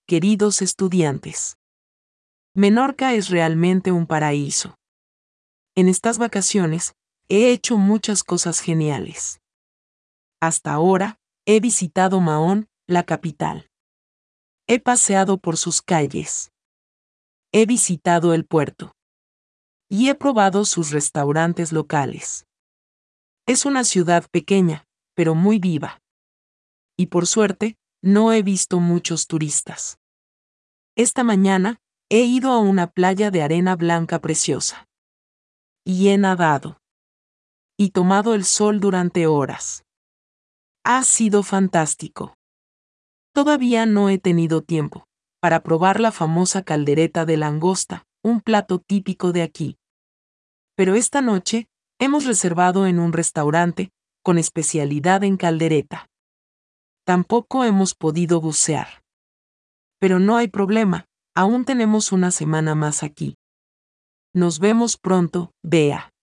queridos estudiantes. Menorca es realmente un paraíso. En estas vacaciones, he hecho muchas cosas geniales. Hasta ahora, he visitado Mahón, la capital. He paseado por sus calles. He visitado el puerto. Y he probado sus restaurantes locales. Es una ciudad pequeña, pero muy viva. Y por suerte, no he visto muchos turistas. Esta mañana, he ido a una playa de arena blanca preciosa. Y he nadado. Y tomado el sol durante horas. Ha sido fantástico. Todavía no he tenido tiempo para probar la famosa caldereta de langosta, un plato típico de aquí. Pero esta noche, hemos reservado en un restaurante con especialidad en caldereta. Tampoco hemos podido bucear. Pero no hay problema, aún tenemos una semana más aquí. Nos vemos pronto, Bea.